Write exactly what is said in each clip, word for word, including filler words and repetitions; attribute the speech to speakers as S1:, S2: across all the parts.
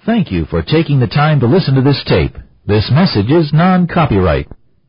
S1: Thank you for taking the time to listen to this tape. This message is non-copyright.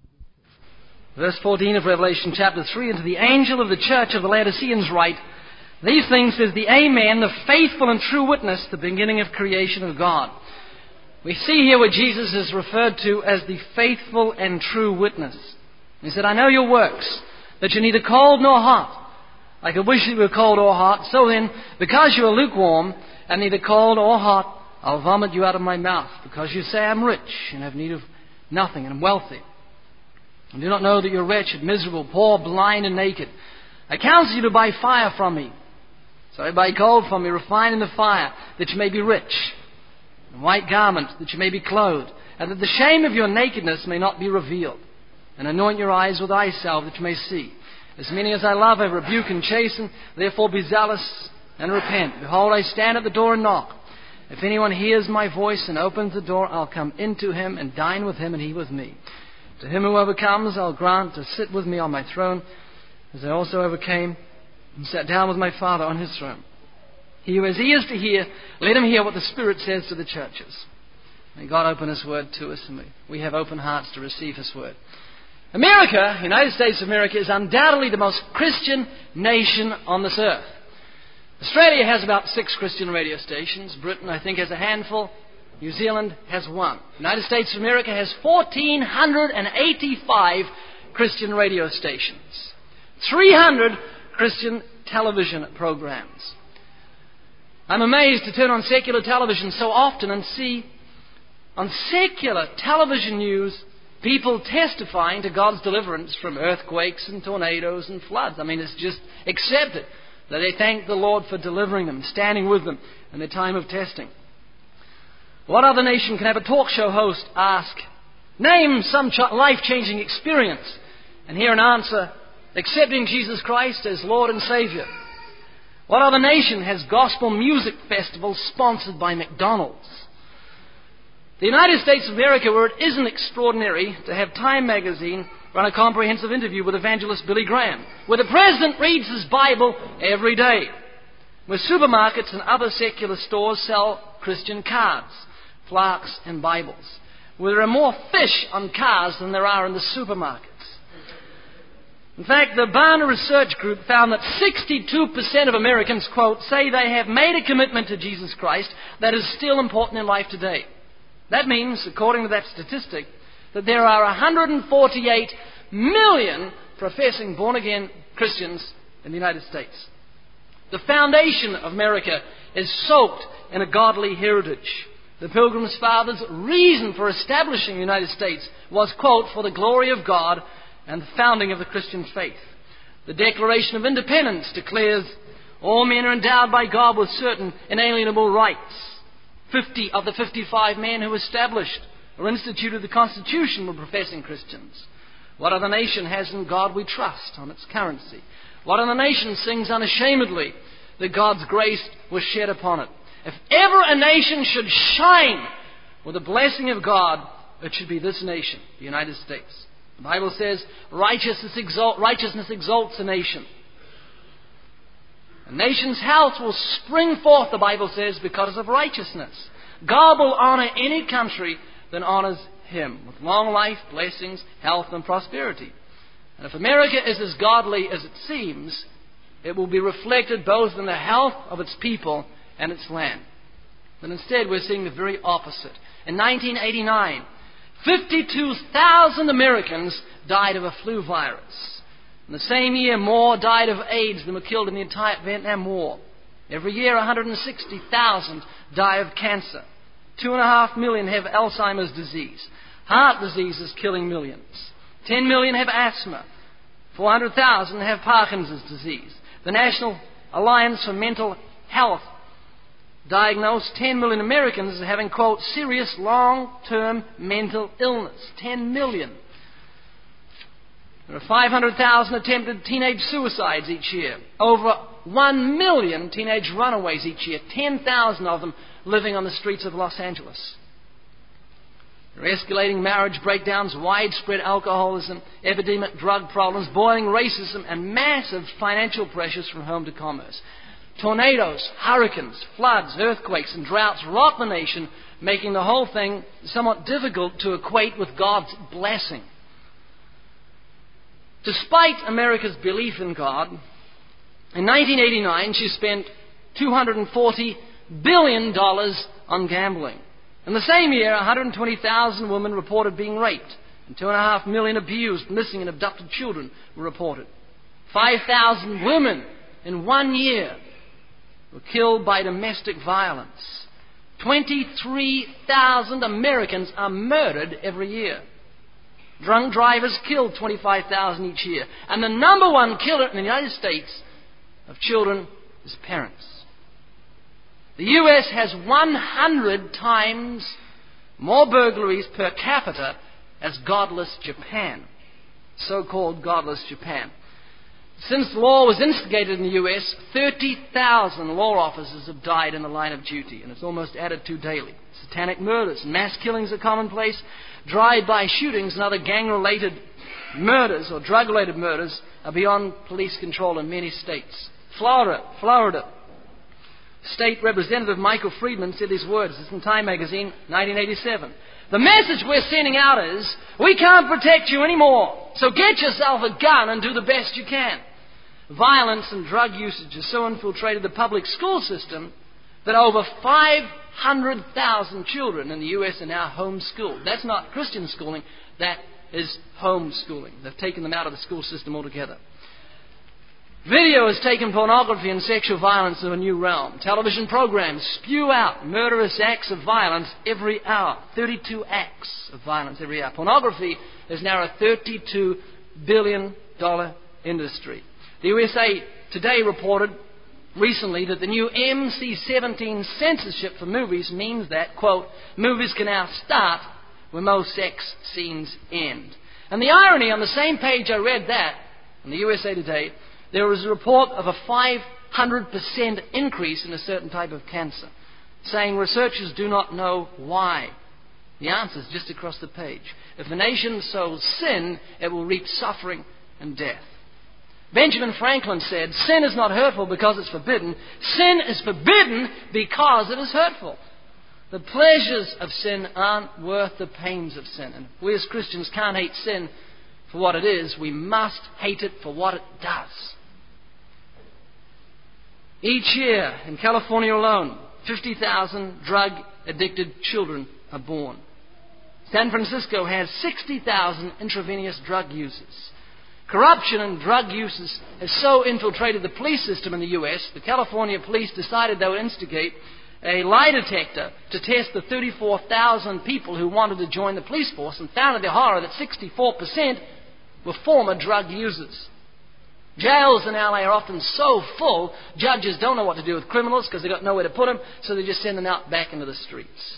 S2: Verse fourteen of Revelation chapter three, "And to the angel of the church of the Laodiceans write, These things says the Amen, the faithful and true witness, the beginning of creation of God." We see here what Jesus is referred to as the faithful and true witness. He said, "I know your works, that you're neither cold nor hot. I could wish you were cold or hot. So then, because you are lukewarm and neither cold or hot, I'll vomit you out of my mouth. Because you say I'm rich and have need of nothing and am wealthy, and do not know that you're wretched, miserable, poor, blind, and naked. I counsel you to buy fire from me. So buy gold from me, refined in the fire, that you may be rich, and white garments, that you may be clothed, and that the shame of your nakedness may not be revealed. And anoint your eyes with eye salve, that you may see. As many as I love, I rebuke and chasten. Therefore be zealous and repent. Behold, I stand at the door and knock. If anyone hears my voice and opens the door, I'll come into him and dine with him and he with me. To him who overcomes, I'll grant to sit with me on my throne, as I also overcame and sat down with my Father on his throne. He who has ears to hear, let him hear what the Spirit says to the churches." May God open His Word to us, and we, we have open hearts to receive His Word. America, United States of America, is undoubtedly the most Christian nation on this earth. Australia has about six Christian radio stations. Britain, I think, has a handful. New Zealand has one. The United States of America has one thousand four hundred eighty-five Christian radio stations, three hundred Christian television programs. I'm amazed to turn on secular television so often and see on secular television news people testifying to God's deliverance from earthquakes and tornadoes and floods. I mean, it's just accepted that they thank the Lord for delivering them, standing with them in their time of testing. What other nation can have a talk show host ask, "Name some ch- life-changing experience," and hear an answer, "Accepting Jesus Christ as Lord and Savior"? What other nation has gospel music festivals sponsored by McDonald's? The United States of America, where it isn't extraordinary to have Time magazine run a comprehensive interview with evangelist Billy Graham, where the President reads his Bible every day, where supermarkets and other secular stores sell Christian cards, flasks, and Bibles, where there are more fish on cars than there are in the supermarkets. In fact, the Barna Research Group found that sixty-two percent of Americans, quote, say they have made a commitment to Jesus Christ that is still important in life today. That means, according to that statistic, that there are one hundred forty-eight million professing born-again Christians in the United States. The foundation of America is soaked in a godly heritage. The Pilgrim's Fathers' reason for establishing the United States was, quote, "for the glory of God and the founding of the Christian faith." The Declaration of Independence declares all men are endowed by God with certain inalienable rights. Fifty of the fifty-five men who established or instituted the Constitution were professing Christians. What other nation has "In God We Trust" on its currency? What other nation sings unashamedly that God's grace was shed upon it? If ever a nation should shine with the blessing of God, it should be this nation, the United States. The Bible says righteousness, exalt, righteousness exalts a nation. A nation's health will spring forth, the Bible says, because of righteousness. God will honor any country that honors Him with long life, blessings, health, and prosperity. And if America is as godly as it seems, it will be reflected both in the health of its people and its land. But instead, we're seeing the very opposite. In nineteen eighty-nine, fifty-two thousand Americans died of a flu virus. In the same year, more died of AIDS than were killed in the entire Vietnam War. Every year, one hundred sixty thousand die of cancer. Two and a half million have Alzheimer's disease. Heart disease is killing millions. Ten million have asthma. Four hundred thousand have Parkinson's disease. The National Alliance for Mental Health diagnosed ten million Americans as having, quote, serious long-term mental illness. Ten million. There are five hundred thousand attempted teenage suicides each year. Over one million teenage runaways each year. ten thousand of them living on the streets of Los Angeles. There are escalating marriage breakdowns, widespread alcoholism, epidemic drug problems, boiling racism, and massive financial pressures from home to commerce. Tornadoes, hurricanes, floods, earthquakes, and droughts rock the nation, making the whole thing somewhat difficult to equate with God's blessing. Despite America's belief in God, in nineteen eighty-nine she spent two hundred forty billion dollars on gambling. In the same year, one hundred twenty thousand women reported being raped, and two point five million abused, missing, and abducted children were reported. five thousand women in one year were killed by domestic violence. twenty-three thousand Americans are murdered every year. Drunk drivers killed twenty-five thousand each year. And the number one killer in the United States of children is parents. The U S has one hundred times more burglaries per capita as godless Japan, so-called godless Japan. Since law was instigated in the U S, thirty thousand law officers have died in the line of duty, and it's almost added to daily. Satanic murders and mass killings are commonplace. Drive-by shootings and other gang-related murders or drug-related murders are beyond police control in many states. Florida, Florida. State Representative Michael Friedman said these words. This is in Time magazine, nineteen eighty-seven. The message we're sending out is, we can't protect you anymore, so get yourself a gun and do the best you can. Violence and drug usage has so infiltrated the public school system that over five hundred thousand children in the U S are now homeschooled. That's not Christian schooling, that is homeschooling. They've taken them out of the school system altogether. Video has taken pornography and sexual violence to a new realm. Television programs spew out murderous acts of violence every hour. thirty-two acts of violence every hour. Pornography is now a thirty-two billion dollars industry. The U S A Today reported recently that the new M C seventeen censorship for movies means that, quote, movies can now start where most sex scenes end. And the irony, on the same page I read that, in the U S A Today, there was a report of a five hundred percent increase in a certain type of cancer, saying researchers do not know why. The answer is just across the page. If the nation sows sin, it will reap suffering and death. Benjamin Franklin said, sin is not hurtful because it's forbidden. Sin is forbidden because it is hurtful. The pleasures of sin aren't worth the pains of sin. And we as Christians can't hate sin for what it is. We must hate it for what it does. Each year in California alone, fifty thousand drug-addicted children are born. San Francisco has sixty thousand intravenous drug users. Corruption and drug uses has so infiltrated the police system in the U S, the California police decided they would instigate a lie detector to test the thirty-four thousand people who wanted to join the police force, and found to their horror that sixty-four percent were former drug users. Jails in L A are often so full, judges don't know what to do with criminals because they've got nowhere to put them, so they just send them out back into the streets.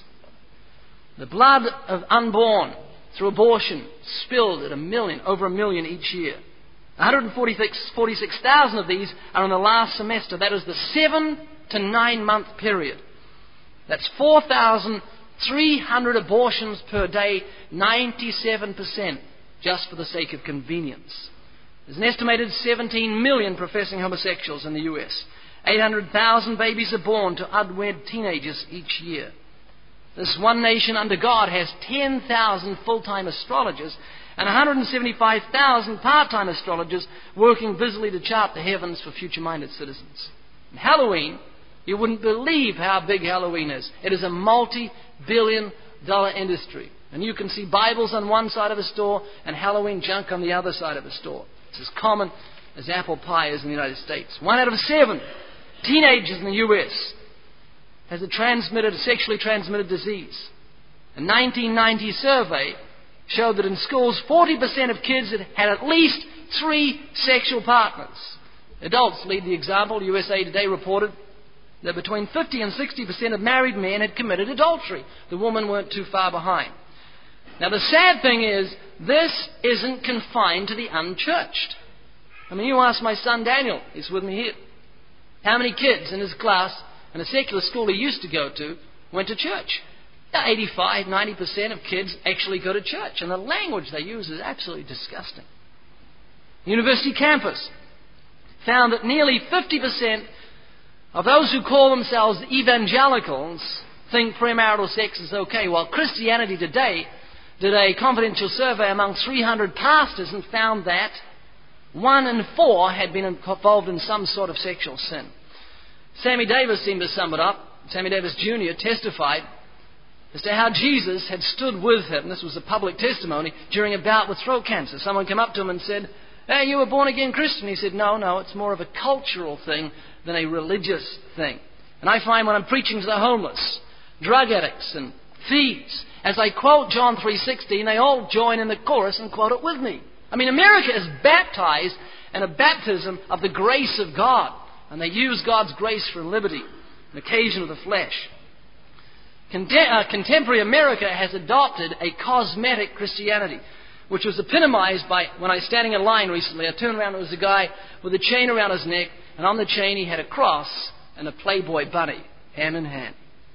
S2: The blood of unborn through abortion spilled at a million, over a million each year. one hundred forty-six thousand of these are in the last semester. That is the seven to nine month period. That's four thousand three hundred abortions per day, ninety-seven percent, just for the sake of convenience. There's an estimated seventeen million professing homosexuals in the U S. eight hundred thousand babies are born to unwed teenagers each year. This one nation under God has ten thousand full-time astrologers and one hundred seventy-five thousand part-time astrologers working busily to chart the heavens for future-minded citizens. And Halloween, you wouldn't believe how big Halloween is. It is a multi-billion dollar industry. And you can see Bibles on one side of a store and Halloween junk on the other side of a store. It's as common as apple pie is in the United States. One out of seven teenagers in the U S has a transmitted, a sexually transmitted disease. A nineteen ninety survey showed that in schools, forty percent of kids had had at least three sexual partners. Adults lead the example. U S A Today reported that between fifty and sixty percent of married men had committed adultery. The women weren't too far behind. Now, the sad thing is, this isn't confined to the unchurched. I mean, you ask my son Daniel, he's with me here, how many kids in his class in a secular school he used to go to went to church. Now, eighty-five, ninety percent of kids actually go to church, and the language they use is absolutely disgusting. University campus found that nearly fifty percent of those who call themselves evangelicals think premarital sex is okay, while Christianity Today did a confidential survey among three hundred pastors and found that one in four had been involved in some sort of sexual sin. Sammy Davis seemed to sum it up. Sammy Davis Junior testified as to how Jesus had stood with him. This was a public testimony during a bout with throat cancer. Someone came up to him and said, "Hey, you were born again Christian." He said, no, no, it's more of a cultural thing than a religious thing. And I find when I'm preaching to the homeless, drug addicts and thieves, as I quote John three sixteen, they all join in the chorus and quote it with me. I mean, America is baptized in a baptism of the grace of God. And they use God's grace for liberty, an occasion of the flesh. Contem- uh, contemporary America has adopted a cosmetic Christianity, which was epitomized by, when I was standing in line recently, I turned around, there was a guy with a chain around his neck, and on the chain he had a cross and a Playboy bunny, hand in hand.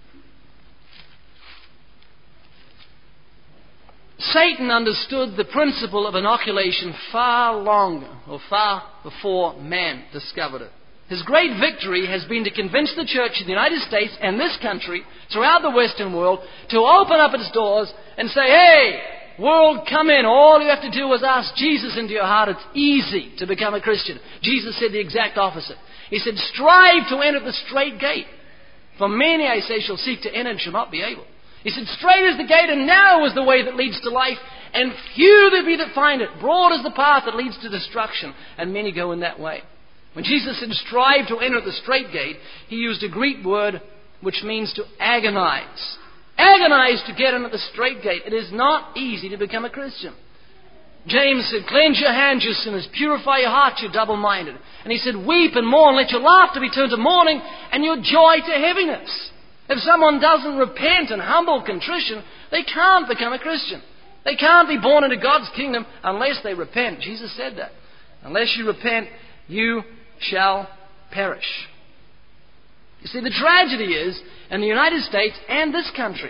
S2: Satan understood the principle of inoculation far longer, or far before man discovered it. His great victory has been to convince the church in the United States and this country, throughout the Western world, to open up its doors and say, "Hey, world, come in. All you have to do is ask Jesus into your heart. It's easy to become a Christian." Jesus said the exact opposite. He said, "Strive to enter the straight gate. For many, I say, shall seek to enter and shall not be able." He said, "Straight is the gate and narrow is the way that leads to life, and few there be that find it. Broad is the path that leads to destruction, and many go in that way." When Jesus said, "Strive to enter the straight gate," he used a Greek word which means to agonize. Agonize to get into the straight gate. It is not easy to become a Christian. James said, "Cleanse your hands, you sinners. Purify your hearts, you double-minded." And he said, "Weep and mourn. Let your laughter be turned to mourning and your joy to heaviness." If someone doesn't repent and humble contrition, they can't become a Christian. They can't be born into God's kingdom unless they repent. Jesus said that. Unless you repent, you shall perish. You see, the tragedy is, in the United States and this country,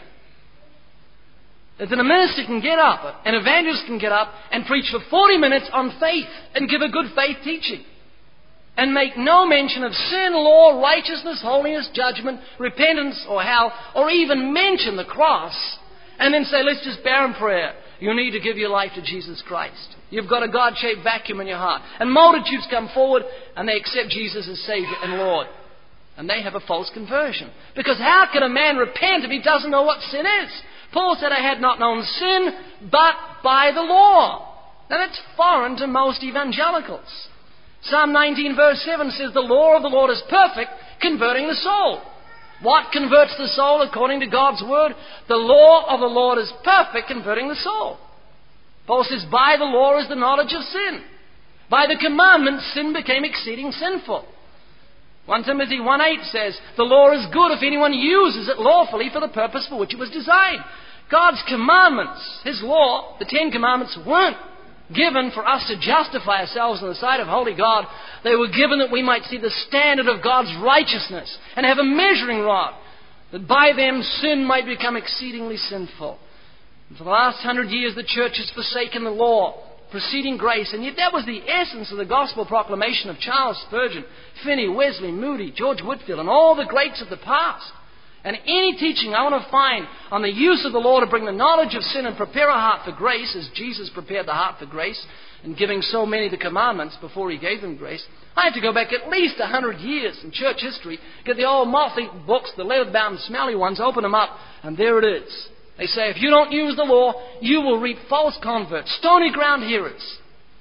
S2: that a minister can get up, an evangelist can get up and preach for forty minutes on faith and give a good faith teaching and make no mention of sin, law, righteousness, holiness, judgment, repentance, or hell, or even mention the cross, and then say, "Let's just bear in prayer. You need to give your life to Jesus Christ. You've got a God-shaped vacuum in your heart." And multitudes come forward and they accept Jesus as Savior and Lord. And they have a false conversion. Because how can a man repent if he doesn't know what sin is? Paul said, "I had not known sin but by the law." Now that's foreign to most evangelicals. Psalm nineteen verse seven says, "The law of the Lord is perfect, converting the soul." What converts the soul according to God's word? The law of the Lord is perfect, converting the soul. Paul says, "By the law is the knowledge of sin. By the commandments, sin became exceeding sinful." First Timothy one eight says, "The law is good if anyone uses it lawfully for the purpose for which it was designed." God's commandments, His law, the Ten Commandments, weren't given for us to justify ourselves in the sight of holy God. They were given that we might see the standard of God's righteousness and have a measuring rod, that by them sin might become exceedingly sinful. And for the last hundred years, the church has forsaken the law, preceding grace, and yet that was the essence of the gospel proclamation of Charles Spurgeon, Finney, Wesley, Moody, George Whitefield, and all the greats of the past. And any teaching I want to find on the use of the law to bring the knowledge of sin and prepare a heart for grace, as Jesus prepared the heart for grace in giving so many the commandments before He gave them grace, I have to go back at least a hundred years in church history, get the old moth-eaten books, the leather-bound smelly ones, open them up, and there it is. They say, if you don't use the law, you will reap false converts, stony ground hearers.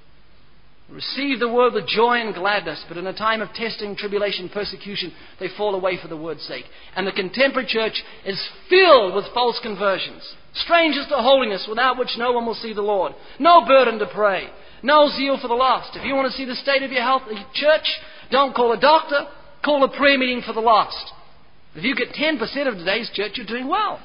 S2: Receive the word with joy and gladness, but in a time of testing, tribulation, persecution, they fall away for the word's sake. And the contemporary church is filled with false conversions. Strangers to holiness, without which no one will see the Lord. No burden to pray. No zeal for the lost. If you want to see the state of your health, church, don't call a doctor. Call a prayer meeting for the lost. If you get ten percent of today's church, you're doing well.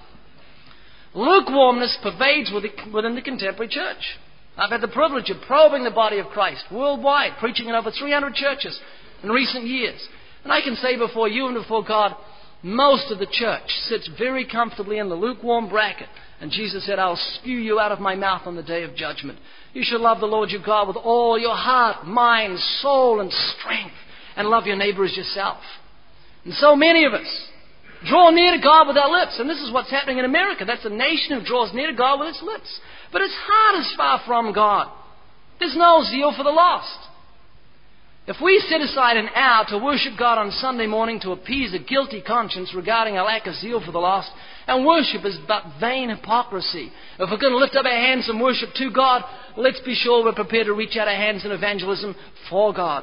S2: Lukewarmness pervades within the contemporary church. I've had the privilege of probing the body of Christ worldwide, preaching in over three hundred churches in recent years. And I can say before you and before God, most of the church sits very comfortably in the lukewarm bracket. And Jesus said, "I'll spew you out of my mouth on the day of judgment." You shall love the Lord your God with all your heart, mind, soul, and strength, and love your neighbor as yourself. And so many of us draw near to God with our lips. And this is what's happening in America. That's a nation who draws near to God with its lips. But its heart is far from God. There's no zeal for the lost. If we set aside an hour to worship God on Sunday morning to appease a guilty conscience regarding our lack of zeal for the lost, and worship is but vain hypocrisy. If we're going to lift up our hands and worship to God, let's be sure we're prepared to reach out our hands in evangelism for God.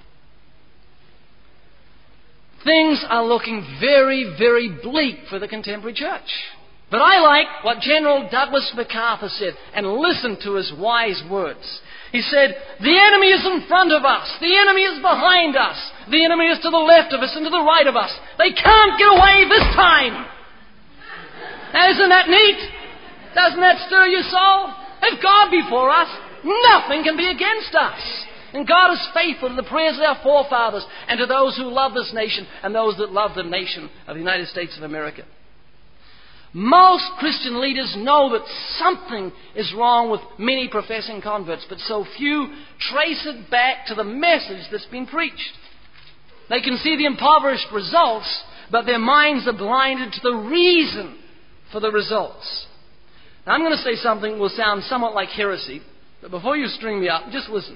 S2: Things are looking very, very bleak for the contemporary church. But I like what General Douglas MacArthur said, and listen to his wise words. He said, the enemy is in front of us. The enemy is behind us. The enemy is to the left of us and to the right of us. They can't get away this time. Now, isn't that neat? Doesn't that stir your soul? If God be for us, nothing can be against us. And God is faithful to the prayers of our forefathers and to those who love this nation and those that love the nation of the United States of America. Most Christian leaders know that something is wrong with many professing converts, but so few trace it back to the message that's been preached. They can see the impoverished results, but their minds are blinded to the reason for the results. Now, I'm going to say something that will sound somewhat like heresy, but before you string me up, just listen.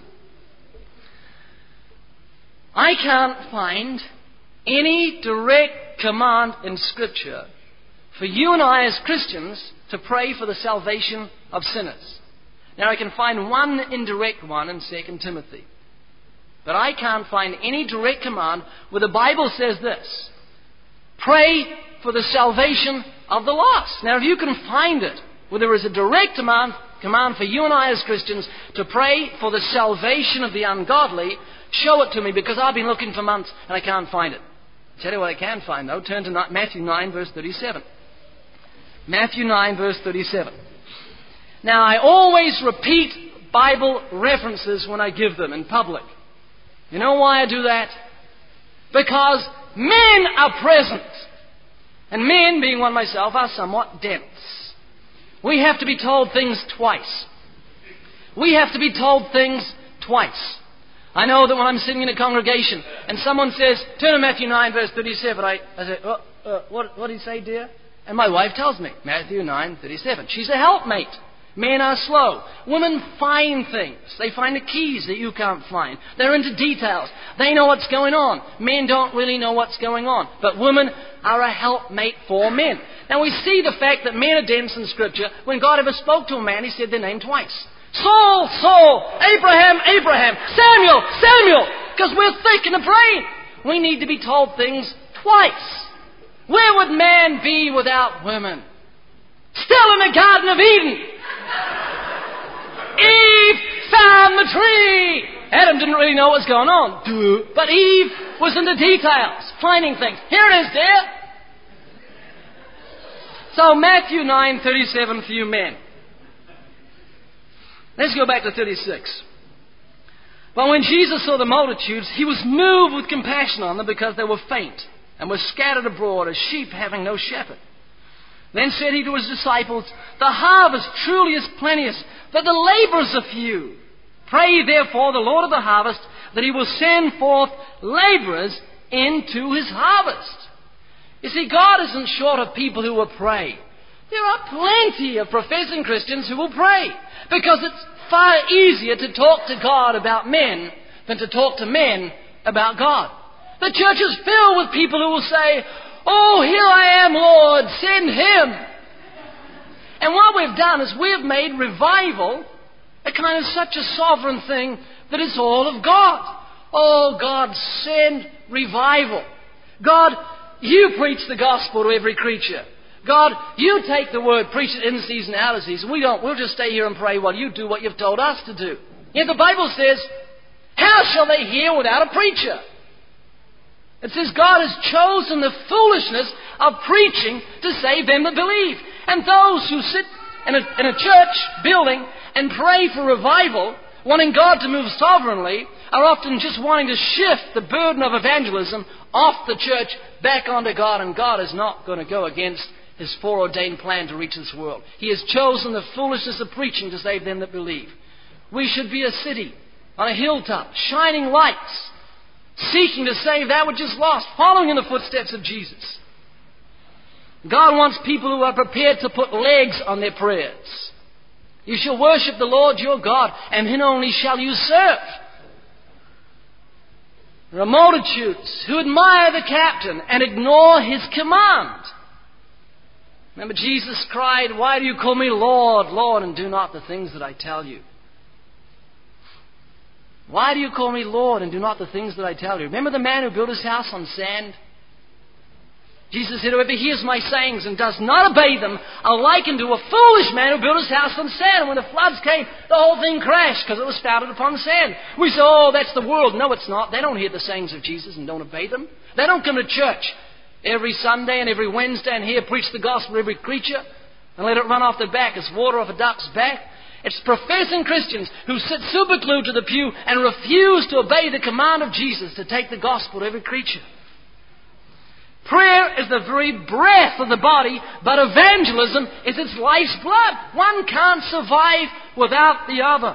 S2: I can't find any direct command in Scripture for you and I as Christians to pray for the salvation of sinners. Now, I can find one indirect one in Second Timothy. But I can't find any direct command where the Bible says this: pray for the salvation of the lost. Now, if you can find it where there is a direct command, command for you and I as Christians to pray for the salvation of the ungodly, show it to me, because I've been looking for months and I can't find it. I'll tell you what I can find, though. Turn to Matthew nine, verse thirty-seven. Matthew nine, verse thirty-seven. Now, I always repeat Bible references when I give them in public. You know why I do that? Because men are present. And men, being one myself, are somewhat dense. We have to be told things twice. We have to be told things twice. I know that when I'm sitting in a congregation and someone says, turn to Matthew nine, verse thirty-seven, I, I say, oh, uh, what, what did he say, dear? And my wife tells me, Matthew nine, thirty-seven. She's a helpmate. Men are slow. Women find things. They find the keys that you can't find. They're into details. They know what's going on. Men don't really know what's going on. But women are a helpmate for men. Now, we see the fact that men are dense in Scripture. When God ever spoke to a man, He said their name twice. Saul, Saul, Abraham, Abraham, Samuel, Samuel. Because we're thick in the brain. We need to be told things twice. Where would man be without women? Still in the Garden of Eden. Eve found the tree. Adam didn't really know what was going on. Duh. But Eve was into details, finding things. Here it is, dear. So Matthew nine thirty-seven for you men. Let's go back to thirty-six. But when Jesus saw the multitudes, He was moved with compassion on them because they were faint and were scattered abroad as sheep having no shepherd. Then said He to His disciples, the harvest truly is plenteous, but the laborers are few. Pray therefore the Lord of the harvest that He will send forth laborers into His harvest. You see, God isn't short of people who will pray. There are plenty of professing Christians who will pray, because it's far easier to talk to God about men than to talk to men about God. The church is filled with people who will say, oh, here I am, Lord, send Him. And what we've done is we've made revival a kind of such a sovereign thing that it's all of God. Oh, God, send revival. God, You preach the gospel to every creature. God, You take the word, preach it in season, out of season. We don't. We'll just stay here and pray while You do what You've told us to do. Yet the Bible says, how shall they hear without a preacher? It says God has chosen the foolishness of preaching to save them that believe. And those who sit in a, in a church building and pray for revival, wanting God to move sovereignly, are often just wanting to shift the burden of evangelism off the church back onto God. And God is not going to go against His foreordained plan to reach this world. He has chosen the foolishness of preaching to save them that believe. We should be a city on a hilltop, shining lights seeking to save that which is lost, following in the footsteps of Jesus. God wants people who are prepared to put legs on their prayers. You shall worship the Lord your God, and Him only shall you serve. There are multitudes who admire the captain and ignore his command. Remember, Jesus cried, "Why do you call me Lord, Lord, and do not the things that I tell you?" Why do you call me Lord and do not the things that I tell you? Remember the man who built his house on sand? Jesus said, "Whoever hears my sayings and does not obey them, I'll liken to a foolish man who built his house on sand. And when the floods came, the whole thing crashed because it was founded upon sand." We say, "Oh, that's the world." No, it's not. They don't hear the sayings of Jesus and don't obey them. They don't come to church every Sunday and every Wednesday and hear preach the gospel to every creature and let it run off their back as water off a duck's back. It's professing Christians who sit super glued to the pew and refuse to obey the command of Jesus to take the gospel to every creature. Prayer is the very breath of the body, but evangelism is its life's blood. One can't survive without the other.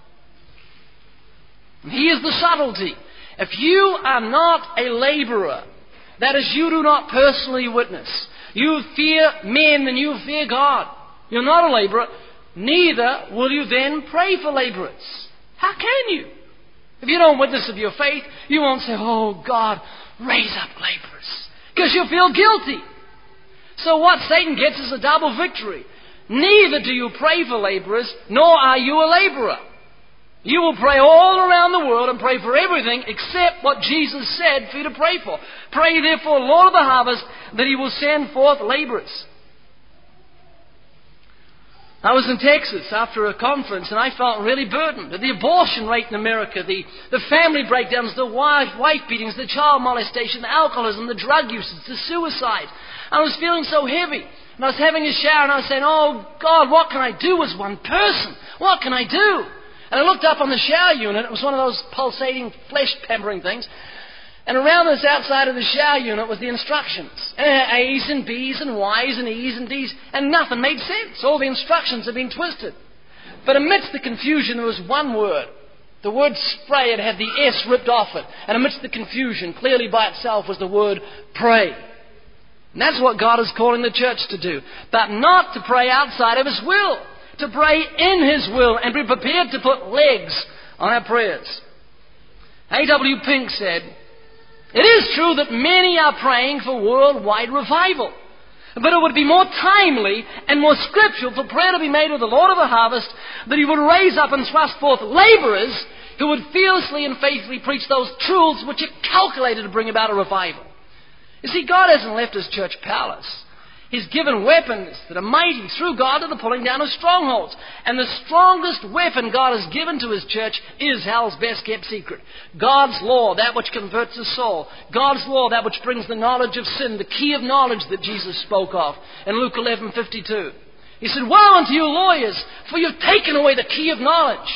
S2: And here's the subtlety. If you are not a laborer, that is, you do not personally witness, you fear men than you fear God, you're not a laborer, neither will you then pray for laborers. How can you? If you don't witness of your faith, you won't say, "Oh God, raise up laborers," because you feel guilty. So what Satan gets is a double victory. Neither do you pray for laborers, nor are you a laborer. You will pray all around the world and pray for everything except what Jesus said for you to pray for. Pray therefore, Lord of the harvest, that He will send forth laborers. I was in Texas after a conference and I felt really burdened. The abortion rate in America, the, the family breakdowns, the wife, wife beatings, the child molestation, the alcoholism, the drug usage, the suicide. I was feeling so heavy. And I was having a shower and I was saying, "Oh God, what can I do as one person? What can I do?" And I looked up on the shower unit. It was one of those pulsating, flesh-pampering things. And around this outside of the shower unit was the instructions. A's and B's and Y's and E's and D's. And nothing made sense. All the instructions had been twisted. But amidst the confusion, there was one word. The word spray, it had the S ripped off it. And amidst the confusion, clearly by itself, was the word pray. And that's what God is calling the church to do. But not to pray outside of His will. To pray in His will and be prepared to put legs on our prayers. A W Pink said, "It is true that many are praying for worldwide revival. But it would be more timely and more scriptural for prayer to be made with the Lord of the harvest, that He would raise up and thrust forth laborers who would fearlessly and faithfully preach those truths which are calculated to bring about a revival." You see, God hasn't left His church powerless. He's given weapons that are mighty through God to the pulling down of strongholds. And the strongest weapon God has given to His church is hell's best kept secret. God's law, that which converts the soul. God's law, that which brings the knowledge of sin, the key of knowledge that Jesus spoke of in Luke eleven fifty-two. He said, "Woe unto you lawyers, for you've taken away the key of knowledge.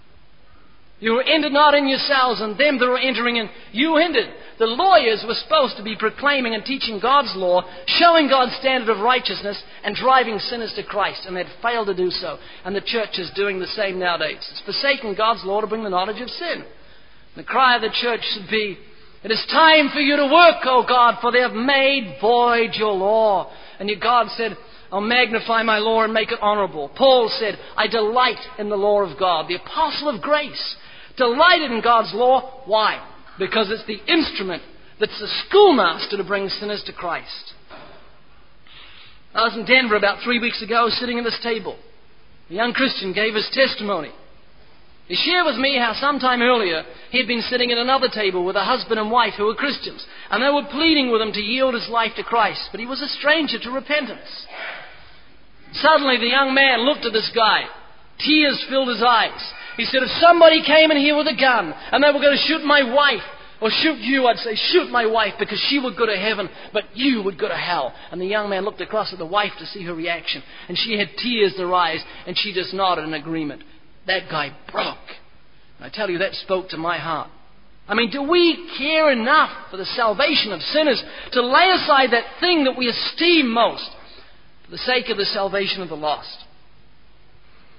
S2: You were entered not in yourselves, and them that were entering in, you hindered." The lawyers were supposed to be proclaiming and teaching God's law, showing God's standard of righteousness, and driving sinners to Christ. And they'd failed to do so. And the church is doing the same nowadays. It's forsaking God's law to bring the knowledge of sin. The cry of the church should be, "It is time for you to work, O God, for they have made void your law." And yet God said, "I'll magnify my law and make it honorable." Paul said, "I delight in the law of God." The apostle of grace delighted in God's law. Why? Because it's the instrument that's the schoolmaster to bring sinners to Christ. I was in Denver about three weeks ago, sitting at this table. A young Christian gave his testimony. He shared with me how sometime earlier he had been sitting at another table with a husband and wife who were Christians, and they were pleading with him to yield his life to Christ, but he was a stranger to repentance. Suddenly the young man looked at this guy. Tears filled his eyes. He said, "If somebody came in here with a gun and they were going to shoot my wife, or shoot you, I'd say, shoot my wife, because she would go to heaven, but you would go to hell." And the young man looked across at the wife to see her reaction, and she had tears in her eyes, and she just nodded in agreement. That guy broke. And I tell you, that spoke to my heart. I mean, do we care enough for the salvation of sinners to lay aside that thing that we esteem most for the sake of the salvation of the lost?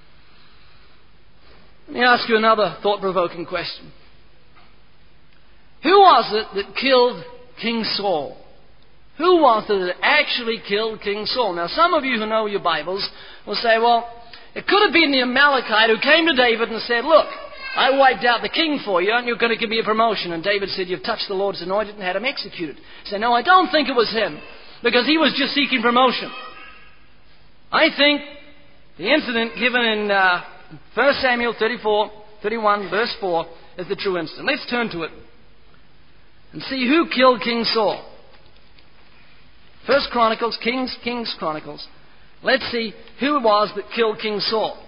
S2: Let me ask you another thought-provoking question. Who was it that killed King Saul? Who was it that actually killed King Saul? Now, some of you who know your Bibles will say, well, it could have been the Amalekite who came to David and said, look, I wiped out the king for you, and you're going to give me a promotion. And David said, you've touched the Lord's anointed, and had him executed. He said, no, I don't think it was him, because he was just seeking promotion. I think the incident given in uh, First Samuel thirty-four, thirty-one, verse four, is the true incident. Let's turn to it and see who killed King Saul. First Chronicles, Kings, Kings Chronicles. Let's see who it was that killed King Saul.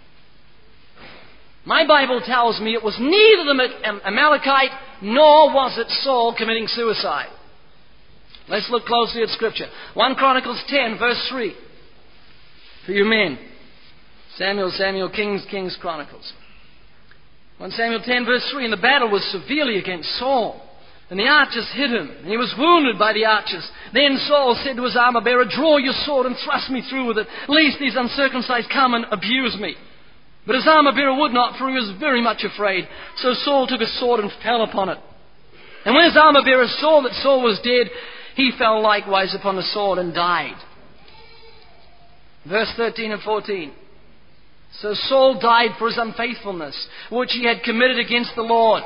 S2: My Bible tells me it was neither the Amalekite nor was it Saul committing suicide. Let's look closely at Scripture. First Chronicles ten, verse three. For you men. Samuel, Samuel, Kings, Kings Chronicles. First Samuel ten, verse three. And the battle was severely against Saul. And the archers hit him, and he was wounded by the archers. Then Saul said to his armor-bearer, draw your sword and thrust me through with it, lest these uncircumcised come and abuse me. But his armor-bearer would not, for he was very much afraid. So Saul took his sword and fell upon it. And when his armor-bearer saw that Saul was dead, he fell likewise upon the sword and died. Verse thirteen and fourteen. So Saul died for his unfaithfulness, which he had committed against the Lord,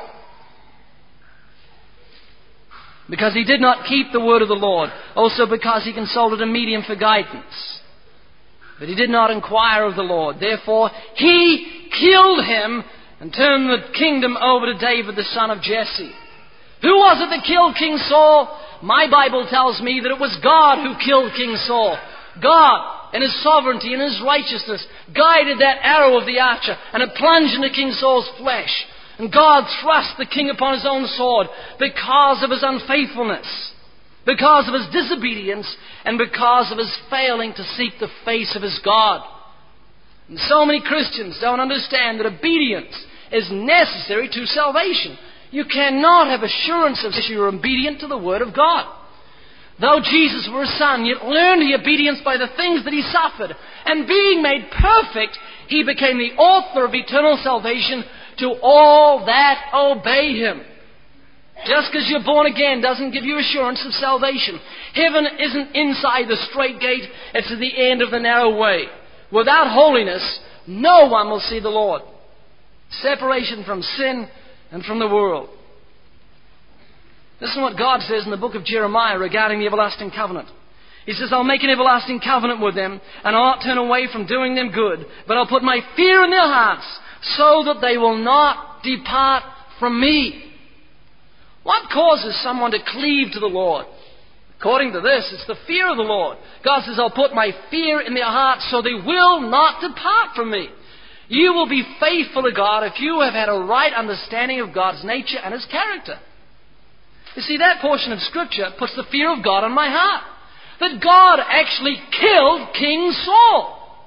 S2: because he did not keep the word of the Lord, also because he consulted a medium for guidance. But he did not inquire of the Lord. Therefore, he killed him and turned the kingdom over to David, the son of Jesse. Who was it that killed King Saul? My Bible tells me that it was God who killed King Saul. God, in His sovereignty and His righteousness, guided that arrow of the archer, and it plunged into King Saul's flesh. And God thrust the king upon his own sword because of his unfaithfulness, because of his disobedience, and because of his failing to seek the face of his God. And so many Christians don't understand that obedience is necessary to salvation. You cannot have assurance of this if you're obedient to the Word of God. Though Jesus were a son, yet learned he obedience by the things that he suffered. And being made perfect, he became the author of eternal salvation to all that obey him. Just because you're born again doesn't give you assurance of salvation. Heaven isn't inside the straight gate, it's at the end of the narrow way. Without holiness, no one will see the Lord. Separation from sin and from the world. Listen to what God says in the book of Jeremiah regarding the everlasting covenant. He says, I'll make an everlasting covenant with them, and I'll not turn away from doing them good, but I'll put my fear in their hearts, so that they will not depart from me. What causes someone to cleave to the Lord? According to this, it's the fear of the Lord. God says, I'll put my fear in their hearts so they will not depart from me. You will be faithful to God if you have had a right understanding of God's nature and His character. You see, that portion of Scripture puts the fear of God on my heart. That God actually killed King Saul.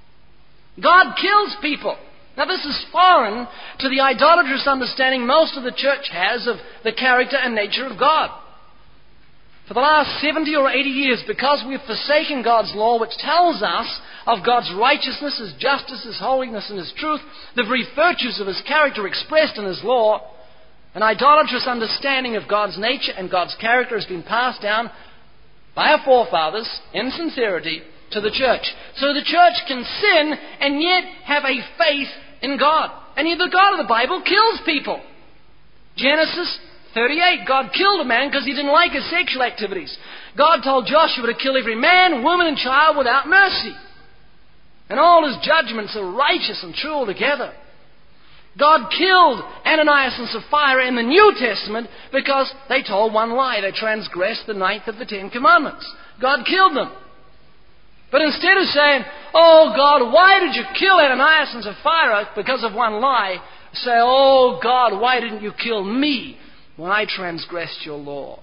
S2: God kills people. Now, this is foreign to the idolatrous understanding most of the church has of the character and nature of God. For the last seventy or eighty years, because we've forsaken God's law, which tells us of God's righteousness, His justice, His holiness, and His truth, the very virtues of His character expressed in His law, an idolatrous understanding of God's nature and God's character has been passed down by our forefathers in sincerity to the church. So the church can sin and yet have a faith in God. And yet the God of the Bible kills people. Genesis thirty-eight, God killed a man because he didn't like his sexual activities. God told Joshua to kill every man, woman, and child without mercy. And all His judgments are righteous and true altogether. God killed Ananias and Sapphira in the New Testament because they told one lie. They transgressed the ninth of the Ten Commandments. God killed them. But instead of saying, oh God, why did you kill Ananias and Sapphira because of one lie? Say, oh God, why didn't you kill me when I transgressed your law?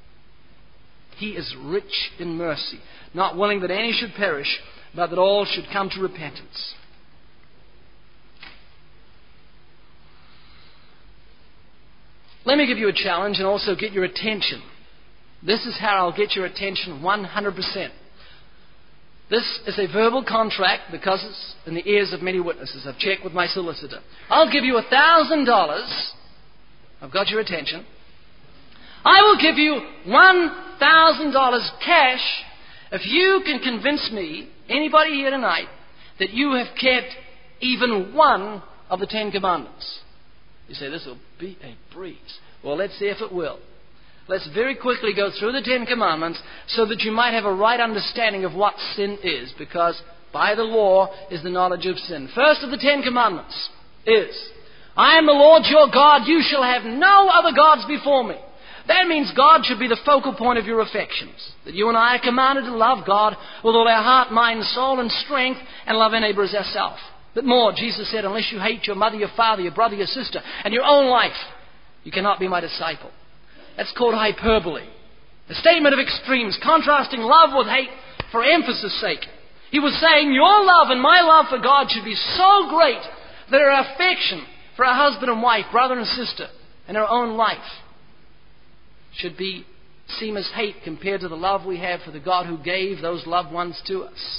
S2: He is rich in mercy, not willing that any should perish, but that all should come to repentance. Let me give you a challenge and also get your attention. This is how I'll get your attention one hundred percent. This is a verbal contract because it's in the ears of many witnesses. I've checked with my solicitor. I'll give you a thousand dollars. I've got your attention. I will give you one thousand dollars cash if you can convince me, anybody here tonight, that you have kept even one of the Ten Commandments. You say, this will be a breeze. Well, let's see if it will. Let's very quickly go through the Ten Commandments so that you might have a right understanding of what sin is, because by the law is the knowledge of sin. First of the Ten Commandments is, I am the Lord your God, you shall have no other gods before me. That means God should be the focal point of your affections. That you and I are commanded to love God with all our heart, mind, soul, and strength, and love our neighbor as ourselves. But more, Jesus said, unless you hate your mother, your father, your brother, your sister, and your own life, you cannot be my disciple. That's called hyperbole. A statement of extremes, contrasting love with hate for emphasis' sake. He was saying, your love and my love for God should be so great that our affection for our husband and wife, brother and sister, and our own life should be seem as hate compared to the love we have for the God who gave those loved ones to us.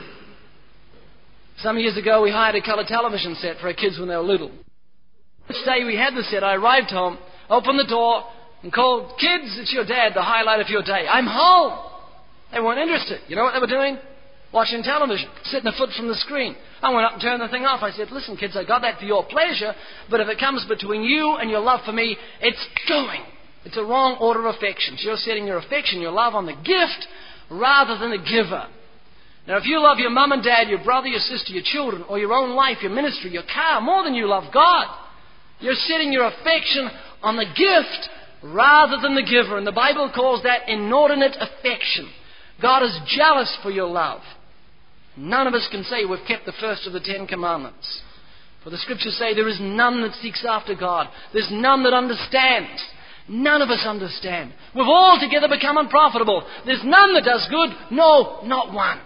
S2: Some years ago, we hired a color television set for our kids when they were little. The day we had the set, I arrived home, opened the door, and called, kids, it's your dad, the highlight of your day. I'm home. They weren't interested. You know what they were doing? Watching television, sitting a foot from the screen. I went up and turned the thing off. I said, listen, kids, I got that for your pleasure, but if it comes between you and your love for me, it's going. It's a wrong order of affections. You're setting your affection, your love on the gift rather than the giver. Now, if you love your mum and dad, your brother, your sister, your children, or your own life, your ministry, your car, more than you love God, you're setting your affection on the gift rather than the giver. And the Bible calls that inordinate affection. God is jealous for your love. None of us can say we've kept the first of the Ten Commandments. For the Scriptures say there is none that seeks after God. There's none that understands. None of us understand. We've all together become unprofitable. There's none that does good. No, not one.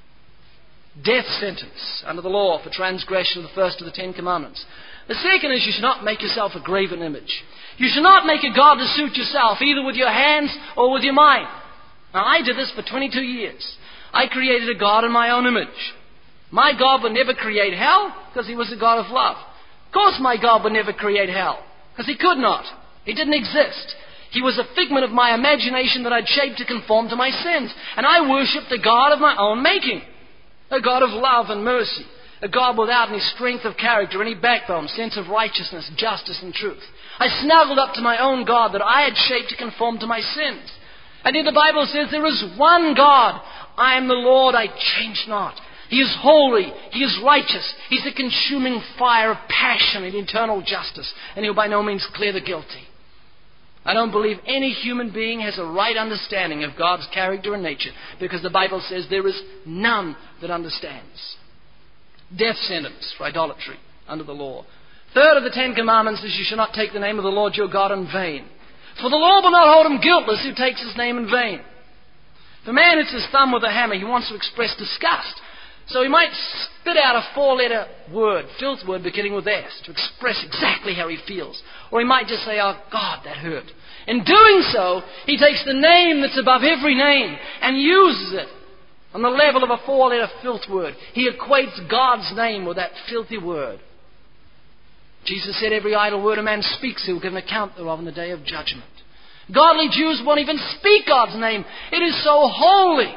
S2: Death sentence under the law for transgression of the first of the Ten Commandments. The second is you should not make yourself a graven image. You should not make a God to suit yourself, either with your hands or with your mind. Now, I did this for twenty-two years. I created a God in my own image. My God would never create hell because he was a God of love. Of course my God would never create hell because he could not. He didn't exist. He was a figment of my imagination that I'd shaped to conform to my sins. And I worshipped a God of my own making. A God of love and mercy. A God without any strength of character, any backbone, sense of righteousness, justice and truth. I snuggled up to my own God that I had shaped to conform to my sins. And yet the Bible says there is one God. I am the Lord, I change not. He is holy. He is righteous. He's a consuming fire of passion and eternal justice. And he'll by no means clear the guilty. I don't believe any human being has a right understanding of God's character and nature, because the Bible says there is none that understands. Death sentence for idolatry under the law. Third of the Ten Commandments is you shall not take the name of the Lord your God in vain. For the Lord will not hold him guiltless who takes his name in vain. If a man hits his thumb with a hammer, he wants to express disgust. So he might spit out a four-letter word, filth word beginning with S, to express exactly how he feels. Or he might just say, oh God, that hurt. In doing so, he takes the name that's above every name and uses it on the level of a four-letter filth word. He equates God's name with that filthy word. Jesus said every idle word a man speaks, he will give an account thereof in the day of judgment. Godly Jews won't even speak God's name. It is so holy.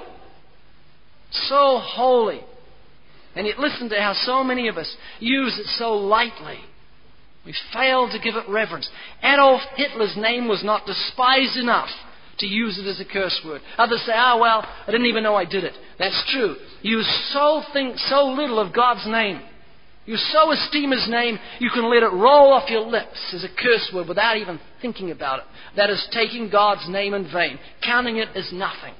S2: So holy. And yet listen to how so many of us use it so lightly. We fail to give it reverence. Adolf Hitler's name was not despised enough to use it as a curse word. Others say, oh, well, I didn't even know I did it. That's true. You so think so little of God's name. You so esteem his name, you can let it roll off your lips as a curse word without even thinking about it. That is taking God's name in vain, counting it as nothing.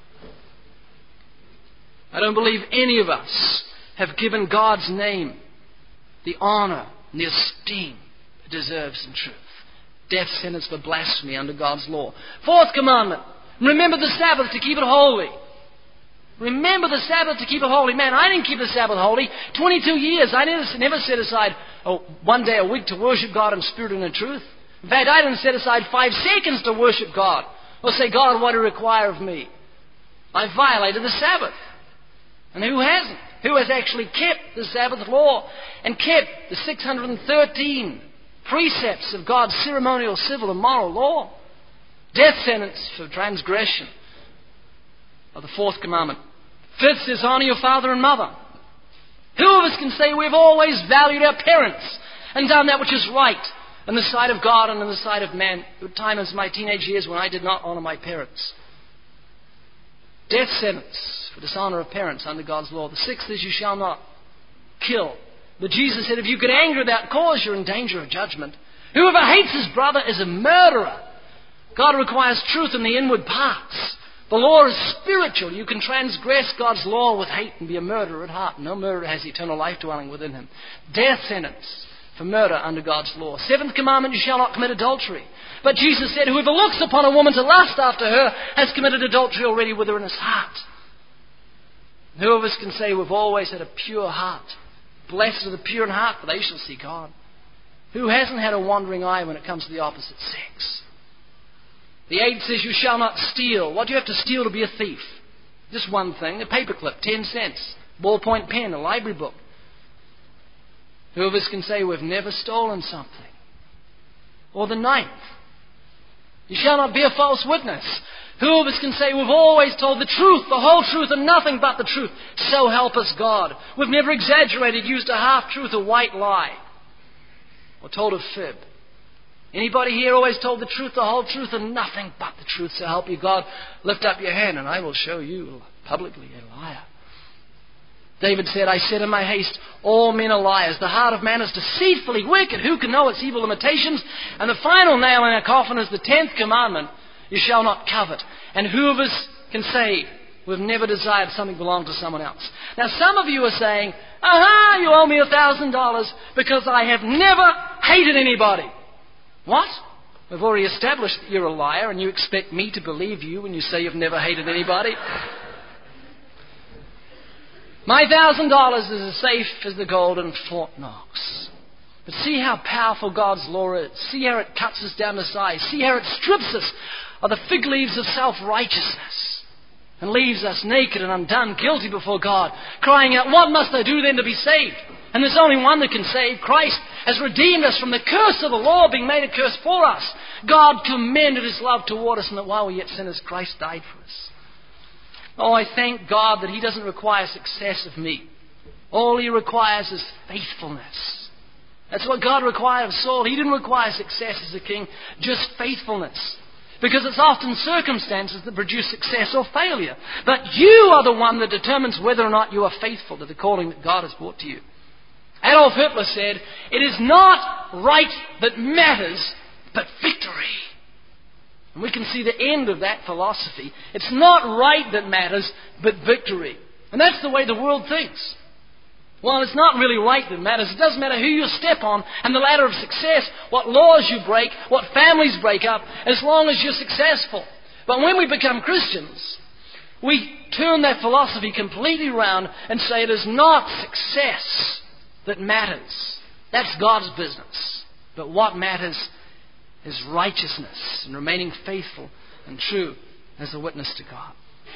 S2: I don't believe any of us have given God's name the honor and the esteem it deserves in truth. Death sentence for blasphemy under God's law. Fourth commandment, remember the Sabbath to keep it holy. Remember the Sabbath to keep it holy. Man, I didn't keep the Sabbath holy. twenty-two years. I never, never set aside oh, one day a week to worship God in spirit and in truth. In fact, I didn't set aside five seconds to worship God. Or say, God, what do you require of me? I violated the Sabbath. And who hasn't? Who has actually kept the Sabbath law and kept the six hundred thirteen precepts of God's ceremonial, civil, and moral law? Death sentence for transgression of the fourth commandment. Fifth says, honor your father and mother. Who of us can say we've always valued our parents and done that which is right in the sight of God and in the sight of man? There were times in my teenage years when I did not honor my parents. Death sentence for dishonor of parents under God's law. The sixth is, you shall not kill. But Jesus said, if you could anger without cause, you're in danger of judgment. Whoever hates his brother is a murderer. God requires truth in the inward parts. The law is spiritual. You can transgress God's law with hate and be a murderer at heart. No murderer has eternal life dwelling within him. Death sentence for murder under God's law. Seventh commandment, you shall not commit adultery. But Jesus said, whoever looks upon a woman to lust after her has committed adultery already with her in his heart. Who of us can say we've always had a pure heart? Blessed are the pure in heart, for they shall see God. Who hasn't had a wandering eye when it comes to the opposite sex? The eighth says, you shall not steal. What do you have to steal to be a thief? Just one thing, a paperclip, ten cents, ballpoint pen, a library book. Who of us can say we've never stolen something? Or the ninth, you shall not be a false witness. Who of us can say we've always told the truth, the whole truth, and nothing but the truth? So help us God. We've never exaggerated, used a half-truth, a white lie, or told a fib. Anybody here always told the truth, the whole truth, and nothing but the truth? So help you God. Lift up your hand and I will show you publicly a liar. David said, I said in my haste, all men are liars. The heart of man is deceitfully wicked. Who can know its evil limitations? And the final nail in our coffin is the tenth commandment. You shall not covet. And who of us can say we've never desired something belong to someone else? Now some of you are saying, aha, you owe me a thousand dollars because I have never hated anybody. What? We've already established that you're a liar and you expect me to believe you when you say you've never hated anybody. My thousand dollars is as safe as the golden Fort Knox. But see how powerful God's law is. See how it cuts us down to size. See how it strips us of the fig leaves of self-righteousness and leaves us naked and undone, guilty before God, crying out, what must I do then to be saved? And there's only one that can save. Christ has redeemed us from the curse of the law, being made a curse for us. God commended his love toward us, and that while we yet sinners, Christ died for us. Oh, I thank God that he doesn't require success of me. All he requires is faithfulness. That's what God required of Saul. He didn't require success as a king, just faithfulness. Because it's often circumstances that produce success or failure. But you are the one that determines whether or not you are faithful to the calling that God has brought to you. Adolf Hitler said, it is not right that matters, but victory. And we can see the end of that philosophy. It's not right that matters, but victory. And that's the way the world thinks. Well, it's not really right that matters. It doesn't matter who you step on and the ladder of success, what laws you break, what families break up, as long as you're successful. But when we become Christians, we turn that philosophy completely around and say it is not success that matters. That's God's business. But what matters is righteousness and remaining faithful and true as a witness to God.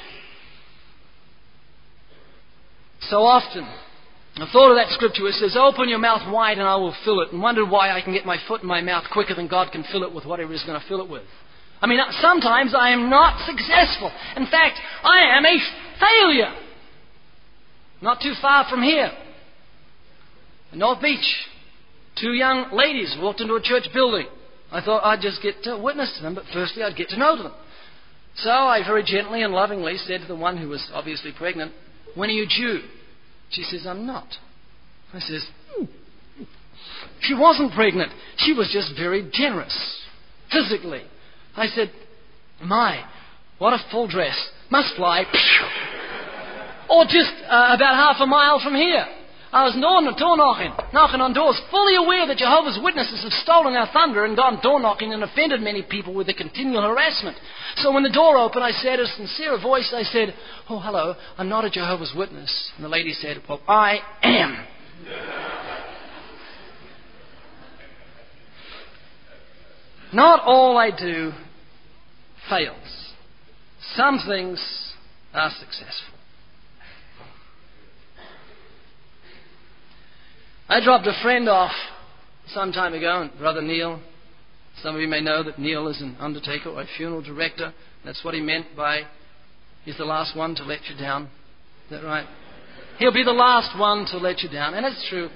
S2: So often, I've thought of that scripture where it says, open your mouth wide and I will fill it, and wondered why I can get my foot in my mouth quicker than God can fill it with whatever He's going to fill it with. I mean, sometimes I am not successful. In fact, I am a failure. Not too far from here, in North Beach, two young ladies walked into a church building. I thought I'd just get to witness to them, but firstly I'd get to know them. So I very gently and lovingly said to the one who was obviously pregnant, when are you due? She says, I'm not. I says, hmm. She wasn't pregnant. She was just very generous, physically. I said, my, what a full dress. Must fly. Or just uh, about half a mile from here. I was door knocking, knocking on doors, fully aware that Jehovah's Witnesses have stolen our thunder and gone door knocking and offended many people with their continual harassment. So when the door opened, I said, in a sincere voice, I said, oh, hello, I'm not a Jehovah's Witness. And the lady said, well, I am. Not all I do fails. Some things are successful. I dropped a friend off some time ago, Brother Neil, Some of you may know that Neil is an undertaker or a funeral director. That's what he meant by he's the last one to let you down. Is that right? He'll be the last one to let you down. And it's true.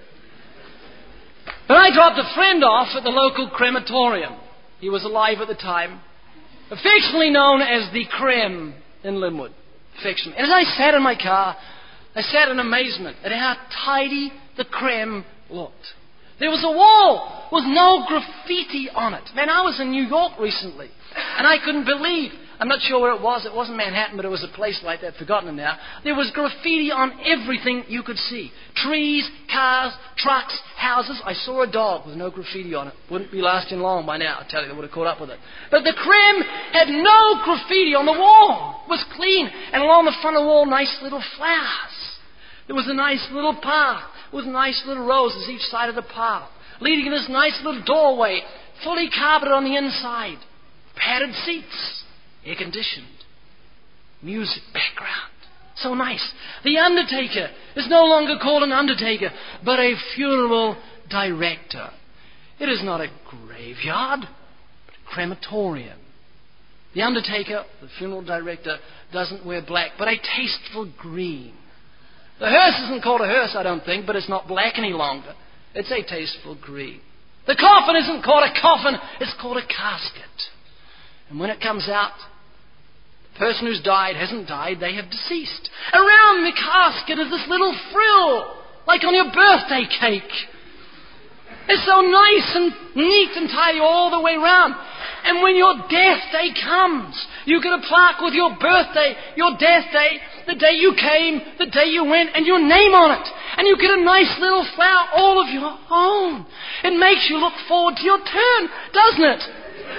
S2: But I dropped a friend off at the local crematorium. He was alive at the time. Affectionately known as the Creme in Linwood. Affectionately. And as I sat in my car, I sat in amazement at how tidy the Creme looked. There was a wall with no graffiti on it. Man, I was in New York recently, and I couldn't believe. I'm not sure where it was. It wasn't Manhattan, but it was a place like that. Forgotten it now. There was graffiti on everything you could see. Trees, cars, trucks, houses. I saw a dog with no graffiti on it. Wouldn't be lasting long by now. I tell you, they would have caught up with it. But the Creme had no graffiti on the wall. It was clean. And along the front of the wall, nice little flowers. There was a nice little path with nice little roses each side of the path, leading to this nice little doorway, fully carpeted on the inside. Padded seats. Air-conditioned. Music background. So nice. The undertaker is no longer called an undertaker, but a funeral director. It is not a graveyard, but a crematorium. The undertaker, the funeral director, doesn't wear black, but a tasteful green. The hearse isn't called a hearse, I don't think, but it's not black any longer. It's a tasteful green. The coffin isn't called a coffin, it's called a casket. And when it comes out, the person who's died hasn't died, they have deceased. Around the casket is this little frill, like on your birthday cake. It's so nice and neat and tidy all the way round. And when your death day comes, you get a plaque with your birthday, your death day, the day you came, the day you went, and your name on it. And you get a nice little flower all of your own. It makes you look forward to your turn, doesn't it?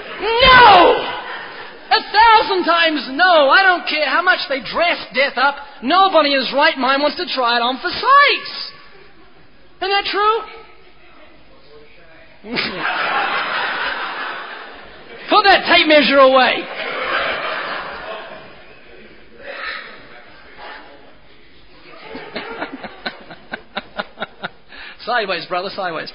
S2: No! A thousand times no. I don't care how much they dress death up. Nobody in his right mind wants to try it on for size. Isn't that true? Put that tape measure away. Sideways, brother, sideways.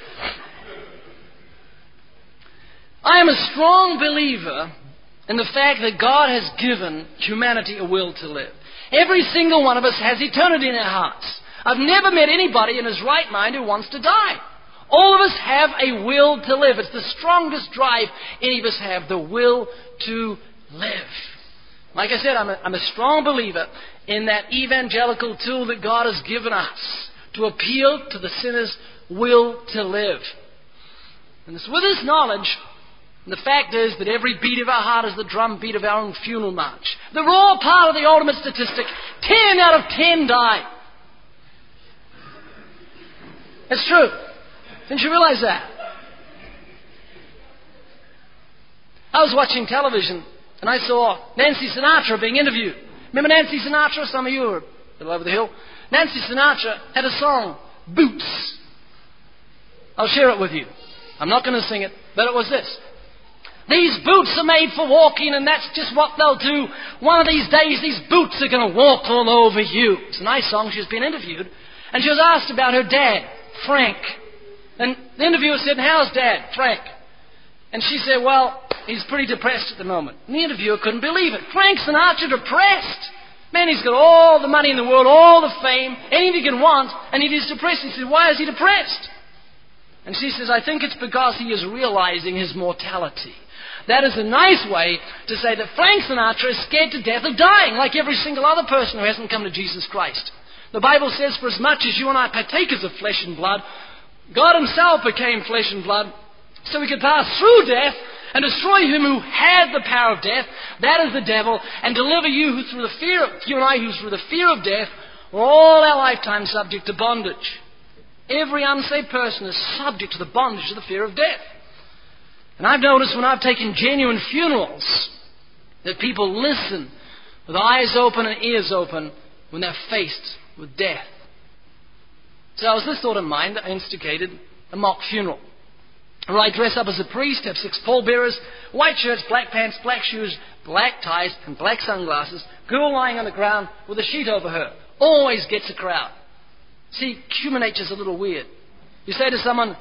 S2: I am a strong believer in the fact that God has given humanity a will to live. Every single one of us has eternity in our hearts. I've never met anybody in his right mind who wants to die. All of us have a will to live. It's the strongest drive any of us have, the will to live. Like I said, I'm a, I'm a strong believer in that evangelical tool that God has given us to appeal to the sinner's will to live. And it's with this knowledge, and the fact is that every beat of our heart is the drum beat of our own funeral march. The raw part of the ultimate statistic, ten out of ten die. It's true. Didn't you realize that? I was watching television and I saw Nancy Sinatra being interviewed. Remember Nancy Sinatra? Some of you are a little over the hill. Nancy Sinatra had a song, Boots. I'll share it with you. I'm not going to sing it, but it was this. These boots are made for walking, and that's just what they'll do. One of these days, these boots are going to walk all over you. It's a nice song. She's been interviewed. And she was asked about her dad, Frank. And the interviewer said, how's Dad, Frank? And she said, well, he's pretty depressed at the moment. And the interviewer couldn't believe it. Frank Sinatra depressed? Man, he's got all the money in the world, all the fame, anything he can want, and he's depressed. He said, why is he depressed? And she says, I think it's because he is realizing his mortality. That is a nice way to say that Frank Sinatra is scared to death of dying, like every single other person who hasn't come to Jesus Christ. The Bible says, for as much as you and I partakers of flesh and blood, God himself became flesh and blood so he could pass through death and destroy him who had the power of death, that is the devil, and deliver you who through the fear of, you and I who through the fear of death are all our lifetime subject to bondage. Every unsaved person is subject to the bondage of the fear of death. And I've noticed when I've taken genuine funerals that people listen with eyes open and ears open when they're faced with death. So it was this thought in mind that I instigated a mock funeral, where I dress up as a priest, have six pallbearers, white shirts, black pants, black shoes, black ties, and black sunglasses, girl lying on the ground with a sheet over her. Always gets a crowd. See, human nature's a little weird. You say to someone,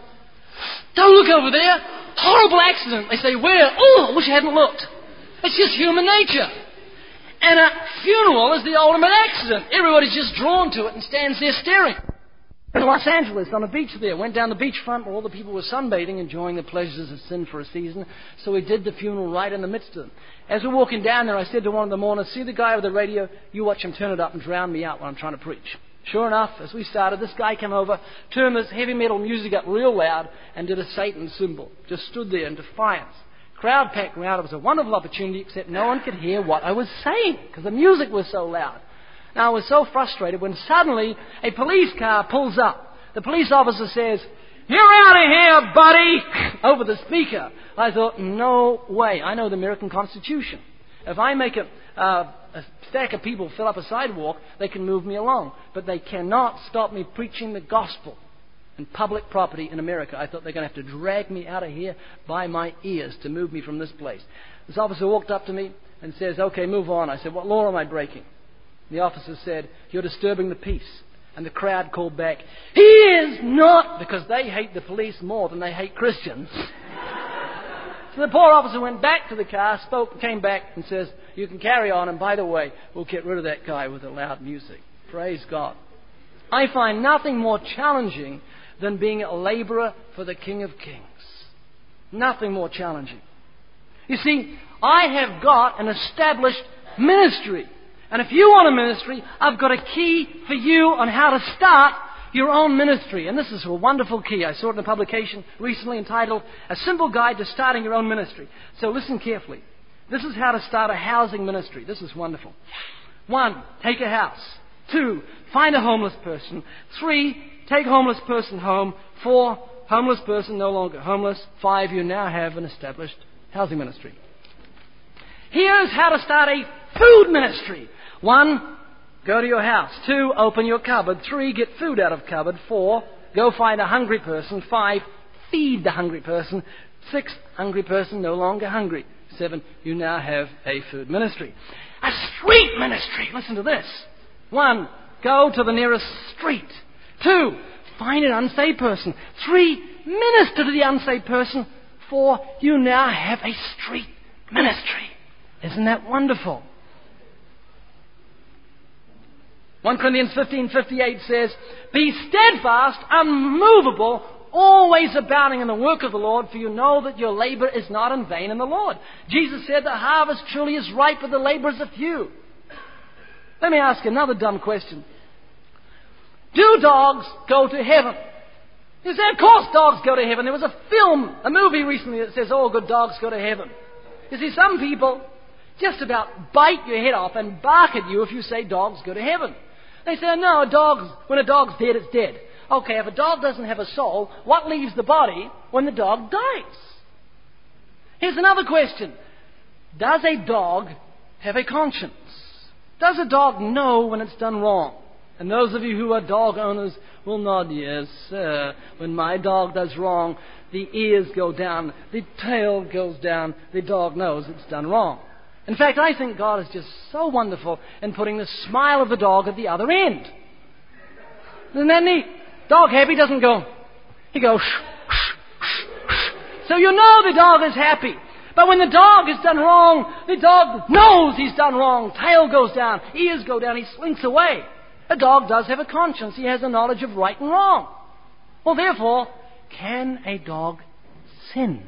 S2: Don't look over there. Horrible accident. They say, where? Oh, I wish I hadn't looked. It's just human nature. And a funeral is the ultimate accident. Everybody's just drawn to it and stands there staring. In Los Angeles, on a beach there, went down the beachfront where all the people were sunbathing, enjoying the pleasures of sin for a season. So we did the funeral right in the midst of them. As we're walking down there, I said to one of the mourners, see the guy with the radio? You watch him turn it up and drown me out when I'm trying to preach. Sure enough, as we started, this guy came over, turned this heavy metal music up real loud, and did a Satan symbol. Just stood there in defiance. Crowd packed around. It was a wonderful opportunity, except no one could hear what I was saying because the music was so loud. Now, I was so frustrated when suddenly a police car pulls up. The police officer says, "You're out of here, buddy," over the speaker. I thought, no way. I know the American Constitution. If I make a, uh, a stack of people fill up a sidewalk, they can move me along. But they cannot stop me preaching the gospel in public property in America. I thought they're going to have to drag me out of here by my ears to move me from this place. This officer walked up to me and says, "Okay, move on." I said, "What law am I breaking?" The officer said, "You're disturbing the peace." And the crowd called back, "He is not," because they hate the police more than they hate Christians. So the poor officer went back to the car, spoke, came back and says, "You can carry on, and by the way, we'll get rid of that guy with the loud music." Praise God. I find nothing more challenging than being a laborer for the King of Kings. Nothing more challenging. You see, I have got an established ministry. And if you want a ministry, I've got a key for you on how to start your own ministry. And this is a wonderful key. I saw it in a publication recently entitled A Simple Guide to Starting Your Own Ministry. So listen carefully. This is how to start a housing ministry. This is wonderful. One, take a house. Two, find a homeless person. Three, take a homeless person home. Four, homeless person no longer homeless. Five, you now have an established housing ministry. Here's how to start a food ministry. One, go to your house. Two, open your cupboard. Three, get food out of cupboard. Four, go find a hungry person. Five, feed the hungry person. Six, hungry person no longer hungry. Seven, you now have a food ministry. A street ministry. Listen to this. One, go to the nearest street. Two, find an unsaved person. Three, minister to the unsaved person. Four, you now have a street ministry. Isn't that wonderful? First Corinthians fifteen fifty-eight says, "Be steadfast, unmovable, always abounding in the work of the Lord, for you know that your labor is not in vain in the Lord." Jesus said, "The harvest truly is ripe, but the laborers are few." Let me ask another dumb question. Do dogs go to heaven? You say, of course dogs go to heaven. There was a film, a movie recently that says all good dogs go to heaven. You see, some people just about bite your head off and bark at you if you say dogs go to heaven. They say, no, a dog, when a dog's dead, it's dead. Okay, if a dog doesn't have a soul, what leaves the body when the dog dies? Here's another question. Does a dog have a conscience? Does a dog know when it's done wrong? And those of you who are dog owners will nod, yes, sir. When my dog does wrong, the ears go down, the tail goes down, the dog knows it's done wrong. In fact, I think God is just so wonderful in putting the smile of the dog at the other end. Isn't that neat? Dog happy doesn't go. He goes, shh, shh, shh, shh. So you know the dog is happy. But when the dog has done wrong, the dog knows he's done wrong. Tail goes down, ears go down, he slinks away. A dog does have a conscience. He has a knowledge of right and wrong. Well, therefore, can a dog sin?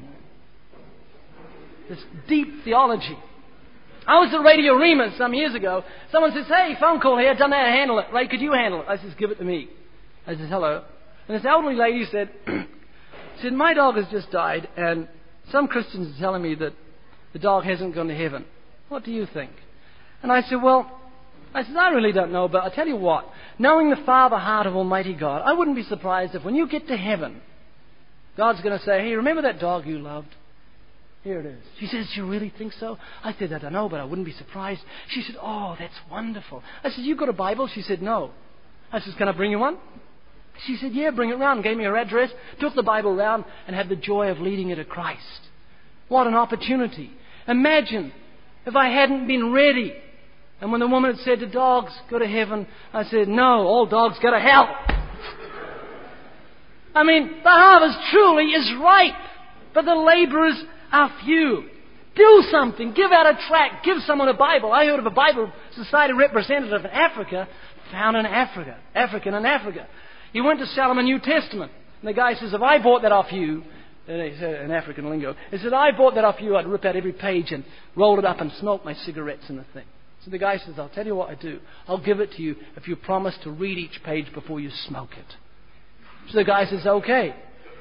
S2: This deep theology. I was at Radio Remus some years ago. Someone says, hey, phone call here, don't know how to handle it. Ray, could you handle it? I says, give it to me. I says, hello. And this elderly lady said, said, my dog has just died, and some Christians are telling me that the dog hasn't gone to heaven. What do you think? And I said, well, I said, I really don't know, but I tell you what, knowing the Father heart of Almighty God, I wouldn't be surprised if when you get to heaven, God's going to say, hey, remember that dog you loved? Here it is. She says, do you really think so? I said, I don't know, but I wouldn't be surprised. She said, oh, that's wonderful. I said, you got a Bible? She said, no. I said, can I bring you one? She said, yeah, bring it round. Gave me her address, took the Bible round, and had the joy of leading her to Christ. What an opportunity. Imagine if I hadn't been ready. And when the woman had said, do dogs go to heaven? I said, no, all dogs go to hell. I mean, the harvest truly is ripe, but the laborers are few. Do something. Give out a tract. Give someone a Bible. I heard of a Bible Society representative in Africa, found in Africa, African in Africa. He went to sell him a New Testament. And the guy says, if I bought that off you, in African lingo, he said, I bought that off you, I'd rip out every page and roll it up and smoke my cigarettes in the thing. So the guy says, I'll tell you what I do. I'll give it to you if you promise to read each page before you smoke it. So the guy says, okay.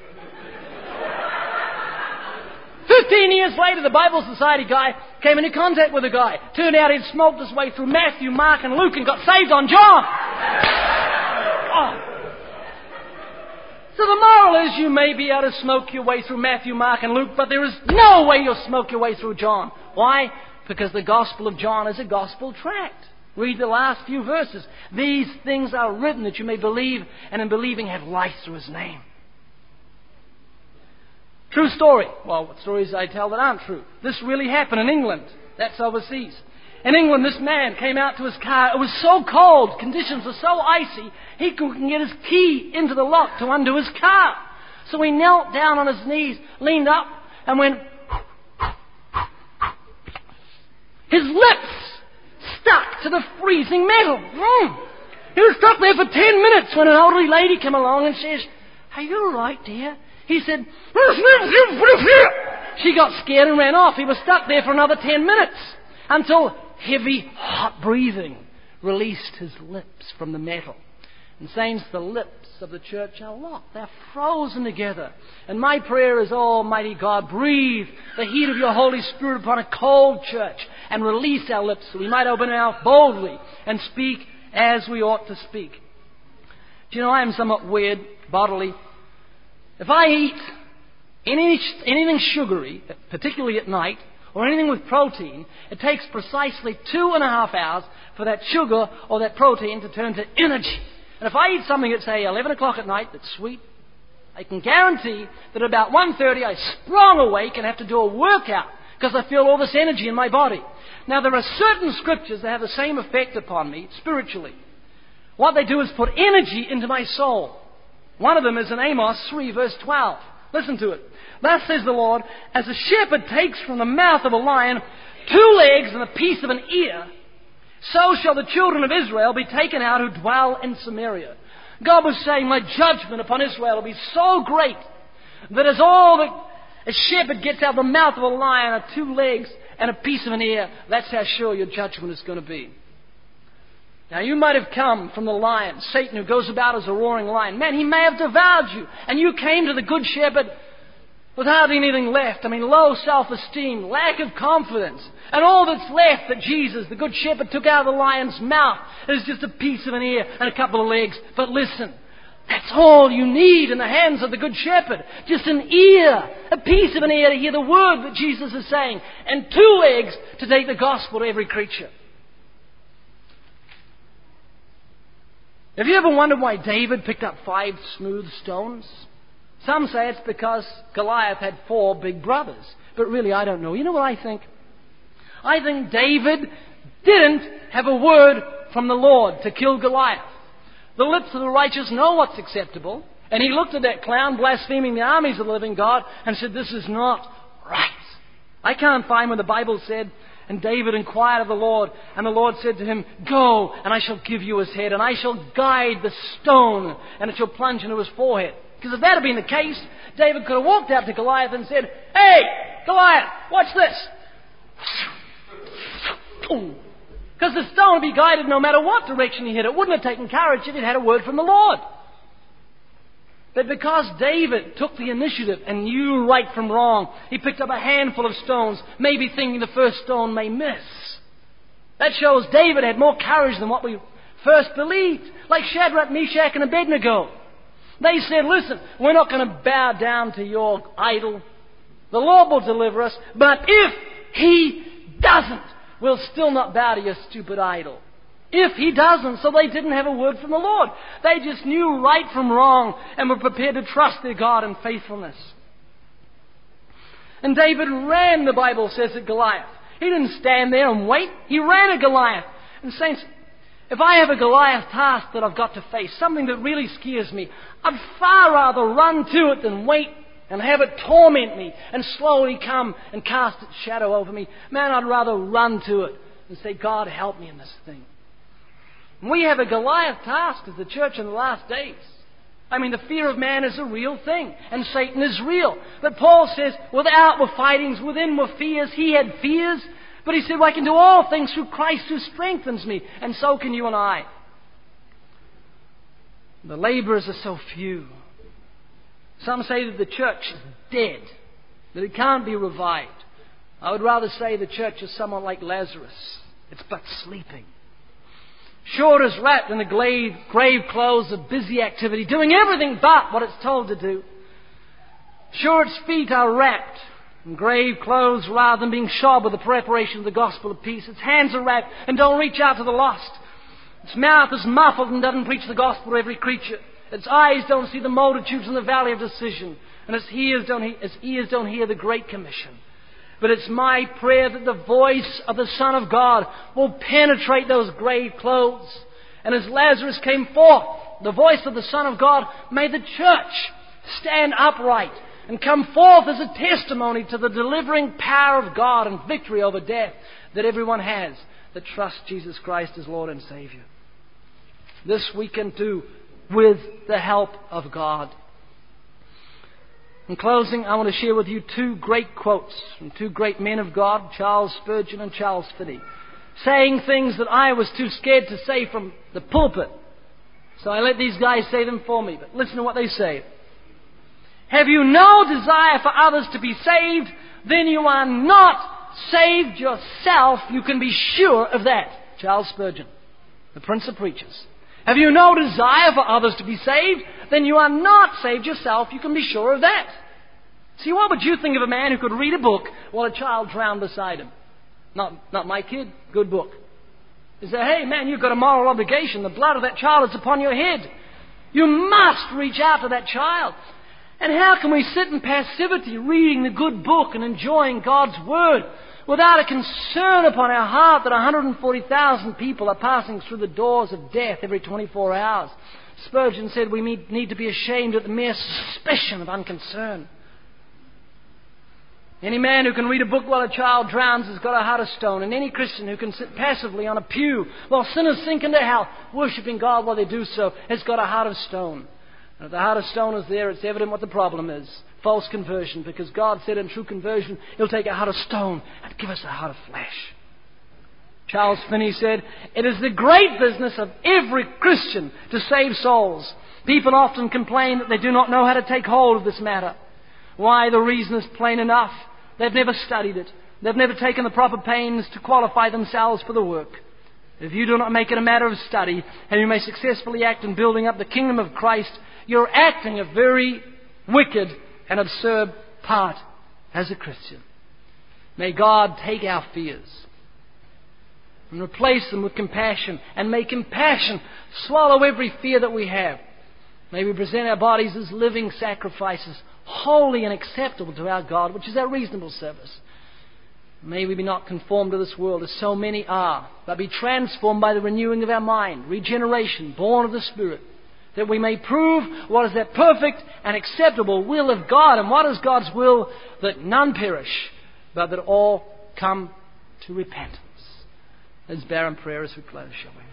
S2: Fifteen years later, the Bible Society guy came into contact with the guy. Turned out he'd smoked his way through Matthew, Mark, and Luke and got saved on John. Oh. So the moral is you may be able to smoke your way through Matthew, Mark, and Luke, but there is no way you'll smoke your way through John. Why? Because the Gospel of John is a gospel tract. Read the last few verses. These things are written that you may believe, and in believing have life through His name. True story. Well, what stories I tell that aren't true? This really happened in England. That's overseas. In England, this man came out to his car. It was so cold, conditions were so icy, he couldn't get his key into the lock to undo his car. So he knelt down on his knees, leaned up, and went... His lips stuck to the freezing metal. Mm. He was stuck there for ten minutes when an elderly lady came along and says, are you all right, dear? He said, she got scared and ran off. He was stuck there for another ten minutes until heavy, hot breathing released his lips from the metal. And saints, the lips of the church are locked. They're frozen together. And my prayer is, Almighty God, breathe the heat of your Holy Spirit upon a cold church and release our lips so we might open our mouth boldly and speak as we ought to speak. Do you know, I am somewhat weird bodily. If I eat any, anything sugary, particularly at night, or anything with protein, it takes precisely two and a half hours for that sugar or that protein to turn to energy. And if I eat something at, say, eleven o'clock at night that's sweet, I can guarantee that at about one thirty I sprung awake and have to do a workout because I feel all this energy in my body. Now, there are certain scriptures that have the same effect upon me spiritually. What they do is put energy into my soul. One of them is in Amos three, verse twelve. Listen to it. Thus says the Lord, as a shepherd takes from the mouth of a lion two legs and a piece of an ear, so shall the children of Israel be taken out who dwell in Samaria. God was saying, my judgment upon Israel will be so great that as all that a shepherd gets out of the mouth of a lion are two legs and a piece of an ear, that's how sure your judgment is going to be. Now, you might have come from the lion, Satan, who goes about as a roaring lion. Man, he may have devoured you. And you came to the good shepherd with hardly anything left. I mean, low self-esteem, lack of confidence. And all that's left that Jesus, the good shepherd, took out of the lion's mouth is just a piece of an ear and a couple of legs. But listen, that's all you need in the hands of the good shepherd. Just an ear, a piece of an ear to hear the word that Jesus is saying. And two legs to take the gospel to every creature. Have you ever wondered why David picked up five smooth stones? Some say it's because Goliath had four big brothers. But really, I don't know. You know what I think? I think David didn't have a word from the Lord to kill Goliath. The lips of the righteous know what's acceptable. And he looked at that clown blaspheming the armies of the living God and said, this is not right. I can't find where the Bible said, and David inquired of the Lord, and the Lord said to him, go, and I shall give you his head, and I shall guide the stone, and it shall plunge into his forehead. Because if that had been the case, David could have walked out to Goliath and said, hey, Goliath, watch this. Because the stone would be guided no matter what direction he hit. It wouldn't have taken courage if it had a word from the Lord. But because David took the initiative and knew right from wrong, he picked up a handful of stones, maybe thinking the first stone may miss. That shows David had more courage than what we first believed. Like Shadrach, Meshach, and Abednego. They said, listen, we're not going to bow down to your idol. The Lord will deliver us, but if He doesn't, we'll still not bow to your stupid idol. If He doesn't, so they didn't have a word from the Lord. They just knew right from wrong and were prepared to trust their God in faithfulness. And David ran, the Bible says, at Goliath. He didn't stand there and wait. He ran at Goliath. And saints, If I have a Goliath task that I've got to face, something that really scares me, I'd far rather run to it than wait and have it torment me and slowly come and cast its shadow over me. Man, I'd rather run to it and say, God, help me in this thing. And we have a Goliath task as the church in the last days. I mean, the fear of man is a real thing, and Satan is real. But Paul says, without were fightings, within were fears. He had fears, but he said, well, I can do all things through Christ who strengthens me, and so can you and I. The laborers are so few. Some say that the church is dead, that it can't be revived. I would rather say the church is someone like Lazarus. It's but sleeping. Sure, it is wrapped in the grave, grave clothes of busy activity, doing everything but what it's told to do. Sure, its feet are wrapped in grave clothes rather than being shod with the preparation of the gospel of peace. Its hands are wrapped and don't reach out to the lost. Its mouth is muffled and doesn't preach the gospel to every creature. Its eyes don't see the multitudes in the valley of decision. And its ears don't, he- its ears don't hear the Great Commission. But it's my prayer that the voice of the Son of God will penetrate those grave clothes. And as Lazarus came forth, the voice of the Son of God made the church stand upright and come forth as a testimony to the delivering power of God and victory over death that everyone has that trusts Jesus Christ as Lord and Savior. This we can do with the help of God. In closing, I want to share with you two great quotes from two great men of God, Charles Spurgeon and Charles Finney, saying things that I was too scared to say from the pulpit. So I let these guys say them for me. But listen to what they say. Have you no desire for others to be saved? Then you are not saved yourself. You can be sure of that. Charles Spurgeon, the Prince of Preachers. Have you no desire for others to be saved? Then you are not saved yourself. You can be sure of that. See, what would you think of a man who could read a book while a child drowned beside him? Not, not my kid. Good book. You say, hey man, you've got a moral obligation. The blood of that child is upon your head. You must reach out to that child. And how can we sit in passivity reading the good book and enjoying God's Word without a concern upon our heart that one hundred forty thousand people are passing through the doors of death every twenty-four hours? Spurgeon said we need to be ashamed at the mere suspicion of unconcern. Any man who can read a book while a child drowns has got a heart of stone. And any Christian who can sit passively on a pew while sinners sink into hell, worshipping God while they do so, has got a heart of stone. And if the heart of stone is there, it's evident what the problem is. False conversion. Because God said in true conversion, He'll take a heart of stone and give us a heart of flesh. Charles Finney said, it is the great business of every Christian to save souls. People often complain that they do not know how to take hold of this matter. Why? The reason is plain enough. They've never studied it. They've never taken the proper pains to qualify themselves for the work. If you do not make it a matter of study, and you may successfully act in building up the kingdom of Christ, you're acting a very wicked and absurd part as a Christian. May God take our fears and replace them with compassion, and may compassion swallow every fear that we have. May we present our bodies as living sacrifices, holy and acceptable to our God, which is our reasonable service. May we be not conformed to this world as so many are, but be transformed by the renewing of our mind, regeneration, born of the Spirit, that we may prove what is that perfect and acceptable will of God. And what is God's will? That none perish, but that all come to repentance. Let's bear in prayer as we close, shall we?